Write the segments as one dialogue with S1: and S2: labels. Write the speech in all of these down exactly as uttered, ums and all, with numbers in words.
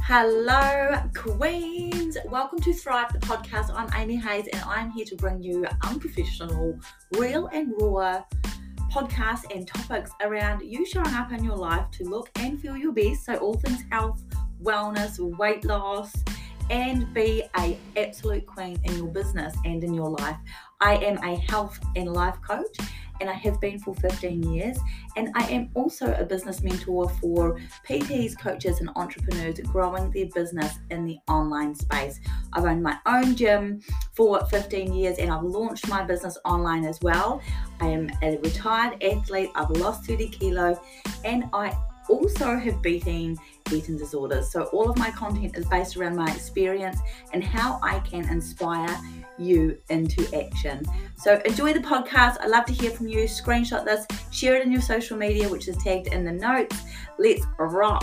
S1: Hello, Queens. Welcome to Thrive, the podcast. I'm Amy Hayes, and I'm here to bring you unprofessional, real and raw podcasts and topics around you showing up in your life to look and feel your best. So all things health, wellness, weight loss, and be a absolute queen in your business and in your life. I am a health and life coach, and I have been for fifteen years. And I am also a business mentor for P Ts, coaches, and entrepreneurs growing their business in the online space. I've owned my own gym for fifteen years, and I've launched my business online as well. I am a retired athlete. I've lost thirty kilo, and I also have beaten eating disorders. So all of my content is based around my experience and how I can inspire you into action. So enjoy the podcast. I love to hear from you. Screenshot this, share it in your social media, which is tagged in the notes. Let's rock.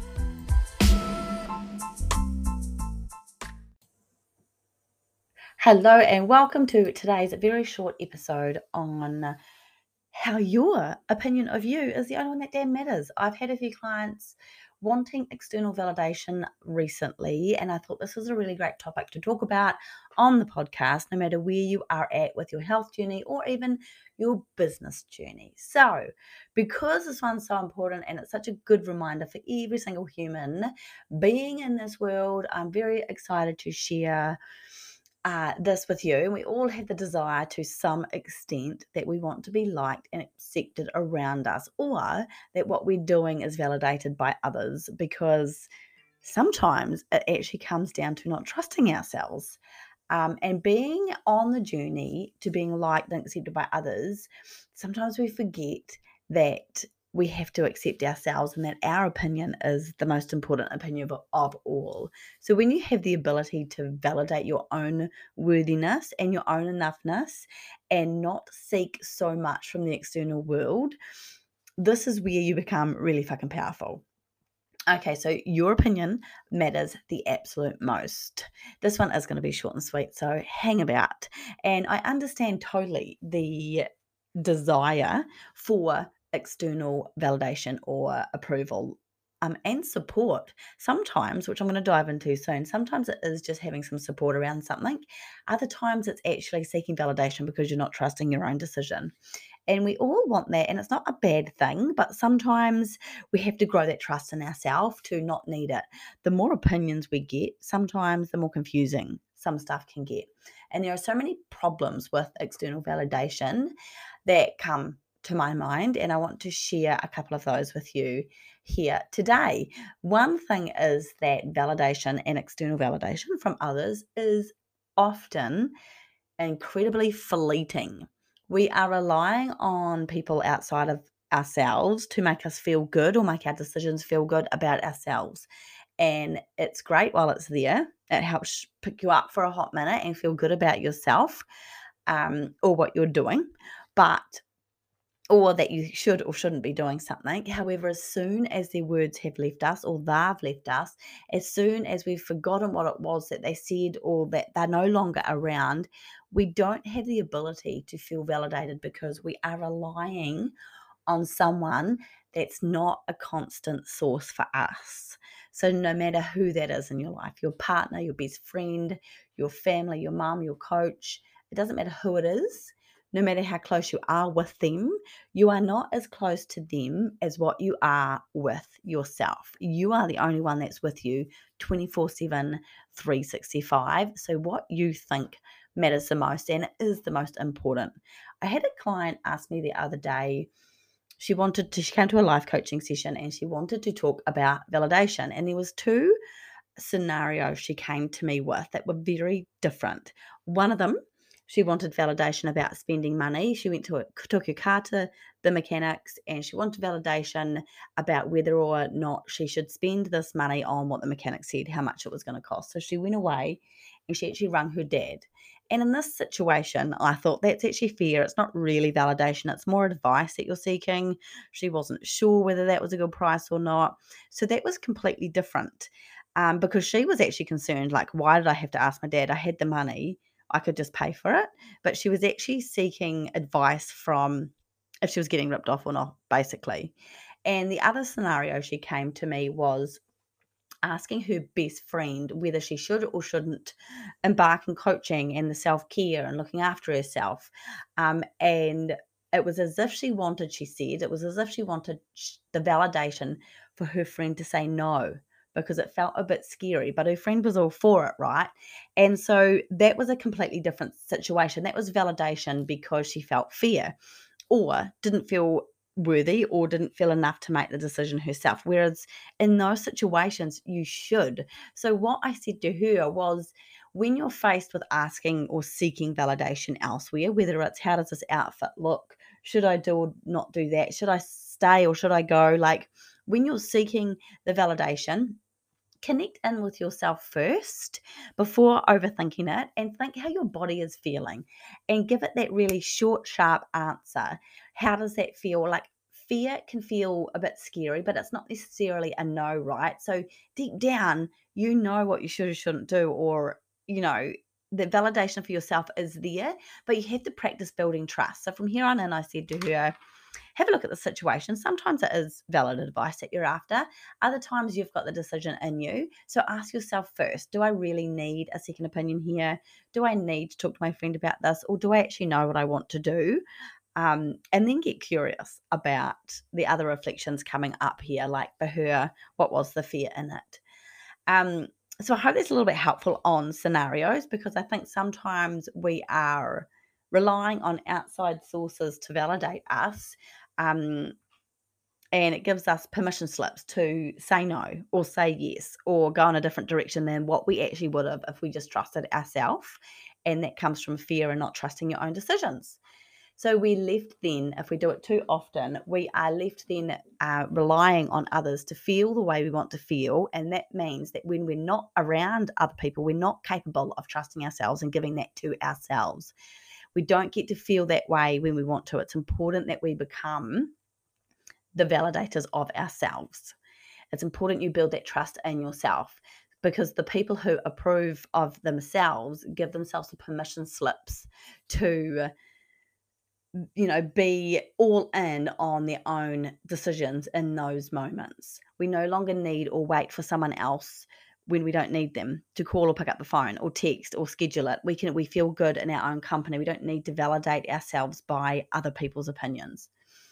S1: Hello and welcome to today's very short episode on how your opinion of you is the only one that damn matters. I've had a few clients wanting external validation recently, and I thought this was a really great topic to talk about on the podcast, no matter where you are at with your health journey or even your business journey. So, because this one's so important and it's such a good reminder for every single human being in this world, I'm very excited to share Uh, this with you. And we all have the desire to some extent that we want to be liked and accepted around us, or that what we're doing is validated by others, because sometimes it actually comes down to not trusting ourselves. Um, and being on the journey to being liked and accepted by others, sometimes we forget that we have to accept ourselves and that our opinion is the most important opinion of, of all. So when you have the ability to validate your own worthiness and your own enoughness and not seek so much from the external world, this is where you become really fucking powerful. Okay, so your opinion matters the absolute most. This one is going to be short and sweet, so hang about. And I understand totally the desire for external validation or approval um, and support. Sometimes, which I'm going to dive into soon, sometimes it is just having some support around something. Other times it's actually seeking validation because you're not trusting your own decision. And we all want that, and it's not a bad thing, but sometimes we have to grow that trust in ourselves to not need it. The more opinions we get, sometimes the more confusing some stuff can get. And there are so many problems with external validation that come to my mind, and I want to share a couple of those with you here today. One thing is that validation and external validation from others is often incredibly fleeting. We are relying on people outside of ourselves to make us feel good or make our decisions feel good about ourselves. And it's great while it's there. It helps pick you up for a hot minute and feel good about yourself um, or what you're doing. But or that you should or shouldn't be doing something. However, as soon as their words have left us or they've left us, as soon as we've forgotten what it was that they said or that they're no longer around, we don't have the ability to feel validated because we are relying on someone that's not a constant source for us. So no matter who that is in your life, your partner, your best friend, your family, your mum, your coach, it doesn't matter who it is. No matter how close you are with them, you are not as close to them as what you are with yourself. You are the only one that's with you twenty-four seven, three sixty-five. So what you think matters the most and is the most important. I had a client ask me the other day, she wanted to, she came to a life coaching session and she wanted to talk about validation. And there was two scenarios she came to me with that were very different. One of them, she wanted validation about spending money. She went to it, took her car to the mechanics and she wanted validation about whether or not she should spend this money on what the mechanic said, how much it was going to cost. So she went away and she actually rang her dad. And in this situation, I thought that's actually fair. It's not really validation. It's more advice that you're seeking. She wasn't sure whether that was a good price or not. So that was completely different um, because she was actually concerned, like, why did I have to ask my dad? I had the money. I could just pay for it. But she was actually seeking advice from if she was getting ripped off or not, basically. And the other scenario she came to me was asking her best friend whether she should or shouldn't embark in coaching and the self-care and looking after herself. Um, and it was as if she wanted, she said, it was as if she wanted sh- the validation for her friend to say no because it felt a bit scary, but her friend was all for it, right? And so that was a completely different situation. That was validation because she felt fear or didn't feel worthy or didn't feel enough to make the decision herself. Whereas in those situations, you should. So, what I said to her was, when you're faced with asking or seeking validation elsewhere, whether it's how does this outfit look? Should I do or not do that? Should I stay or should I go? Like when you're seeking the validation, connect in with yourself first before overthinking it and think how your body is feeling and give it that really short, sharp answer. How does that feel? Like fear can feel a bit scary, but it's not necessarily a no, right? So deep down, you know what you should or shouldn't do, or, you know, the validation for yourself is there, but you have to practice building trust. So from here on in, I said to her, have a look at the situation. Sometimes it is valid advice that you're after. Other times you've got the decision in you. So ask yourself first, do I really need a second opinion here? Do I need to talk to my friend about this? Or do I actually know what I want to do? Um, and then get curious about the other reflections coming up here, like for her, what was the fear in it? Um, so I hope that's a little bit helpful on scenarios, because I think sometimes we are relying on outside sources to validate us. Um, and it gives us permission slips to say no or say yes or go in a different direction than what we actually would have if we just trusted ourselves. And that comes from fear and not trusting your own decisions. So we're left then, if we do it too often, we are left then uh, relying on others to feel the way we want to feel. And that means that when we're not around other people, we're not capable of trusting ourselves and giving that to ourselves. We don't get to feel that way when we want to. It's important that we become the validators of ourselves. It's important you build that trust in yourself, because the people who approve of themselves give themselves the permission slips to, you know, be all in on their own decisions in those moments. We no longer need or wait for someone else when we don't need them to call or pick up the phone or text or schedule it. We can we feel good in our own company. We don't need to validate ourselves by other people's opinions,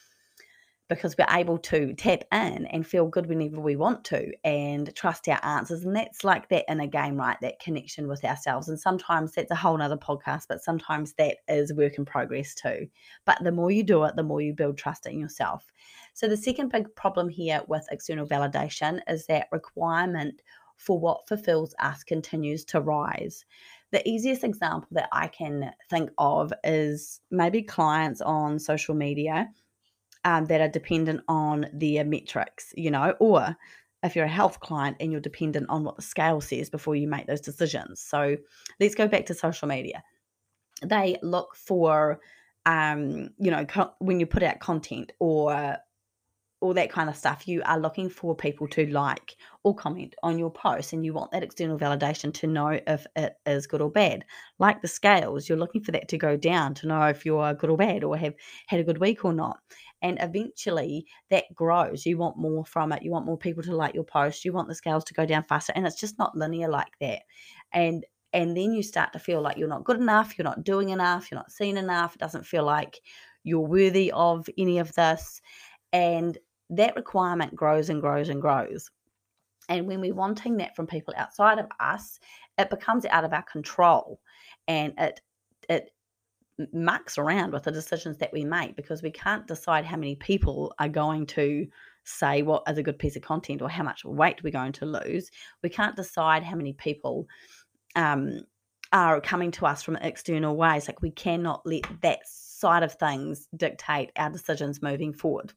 S1: because we're able to tap in and feel good whenever we want to and trust our answers. And that's like that inner game, right? That connection with ourselves. And sometimes that's a whole nother podcast, but sometimes that is work in progress too. But the more you do it, the more you build trust in yourself. So the second big problem here with external validation is that requirement for what fulfills us continues to rise. The easiest example that I can think of is maybe clients on social media um, that are dependent on their metrics, you know, or if you're a health client and you're dependent on what the scale says before you make those decisions. So let's go back to social media. They look for, um, you know, co- when you put out content or all that kind of stuff, you are looking for people to like or comment on your post, and you want that external validation to know if it is good or bad. Like the scales, you're looking for that to go down to know if you're good or bad or have had a good week or not. And eventually that grows. You want more from it. You want more people to like your post. You want the scales to go down faster. And it's just not linear like that. And and then you start to feel like you're not good enough, you're not doing enough, you're not seen enough. It doesn't feel like you're worthy of any of this. And that requirement grows and grows and grows. And when we're wanting that from people outside of us, it becomes out of our control, and it it mucks around with the decisions that we make, because we can't decide how many people are going to say what is a good piece of content or how much weight we're going to lose. We can't decide how many people um, are coming to us from external ways. Like we cannot let that side of things dictate our decisions moving forward.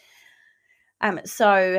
S1: Um, so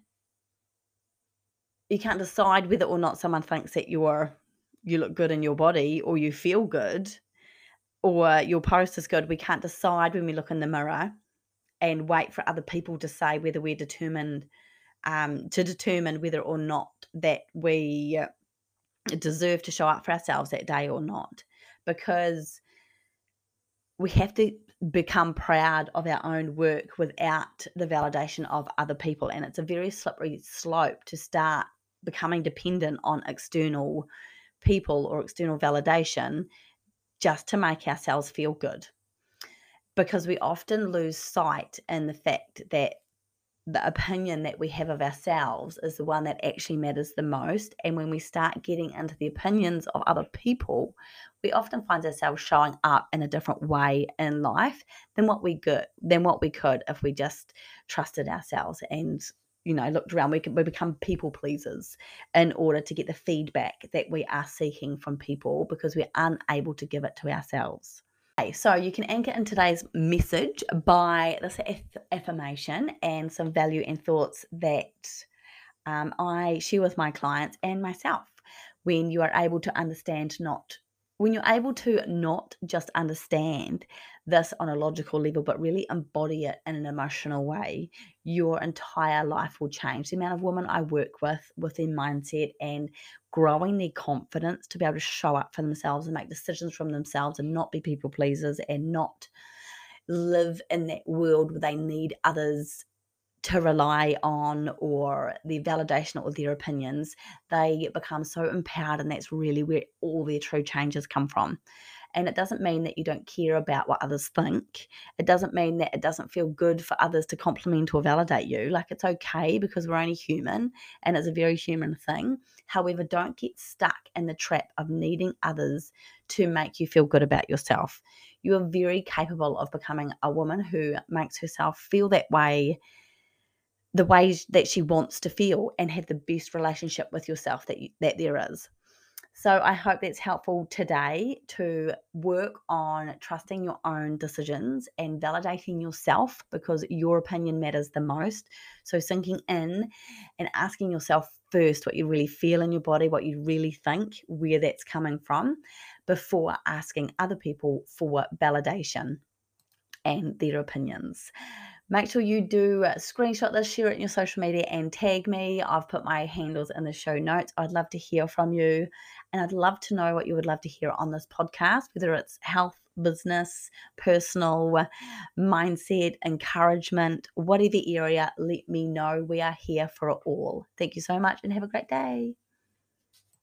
S1: you can't decide whether or not someone thinks that you're you look good in your body or you feel good or your post is good. We can't decide when we look in the mirror and wait for other people to say whether we're determined um, to determine whether or not that we deserve to show up for ourselves that day or not, because we have to become proud of our own work without the validation of other people. And it's a very slippery slope to start becoming dependent on external people or external validation just to make ourselves feel good. Because we often lose sight in the fact that the opinion that we have of ourselves is the one that actually matters the most. And when we start getting into the opinions of other people, we often find ourselves showing up in a different way in life than what we could than what we could if we just trusted ourselves and, you know, looked around. We could we become people pleasers in order to get the feedback that we are seeking from people because we're unable to give it to ourselves. Okay, so you can anchor in today's message by this aff- affirmation and some value and thoughts that um, I share with my clients and myself. When you are able to understand, not when you're able to not just understand this on a logical level, but really embody it in an emotional way, your entire life will change. The amount of women I work with with their mindset and growing their confidence to be able to show up for themselves and make decisions from themselves and not be people pleasers and not live in that world where they need others to rely on or the validation or their opinions, they become so empowered, and that's really where all their true changes come from. And it doesn't mean that you don't care about what others think. It doesn't mean that it doesn't feel good for others to compliment or validate you. Like, it's okay because we're only human and it's a very human thing. However, don't get stuck in the trap of needing others to make you feel good about yourself. You are very capable of becoming a woman who makes herself feel that way, the ways that she wants to feel, and have the best relationship with yourself that you, that there is. So I hope that's helpful today to work on trusting your own decisions and validating yourself, because your opinion matters the most. So sinking in and asking yourself first what you really feel in your body, what you really think, where that's coming from, before asking other people for validation and their opinions. Make sure you do uh, screenshot this, share it in your social media, and tag me. I've put my handles in the show notes. I'd love to hear from you, and I'd love to know what you would love to hear on this podcast, whether it's health, business, personal, mindset, encouragement, whatever area. Let me know. We are here for it all. Thank you so much and have a great day.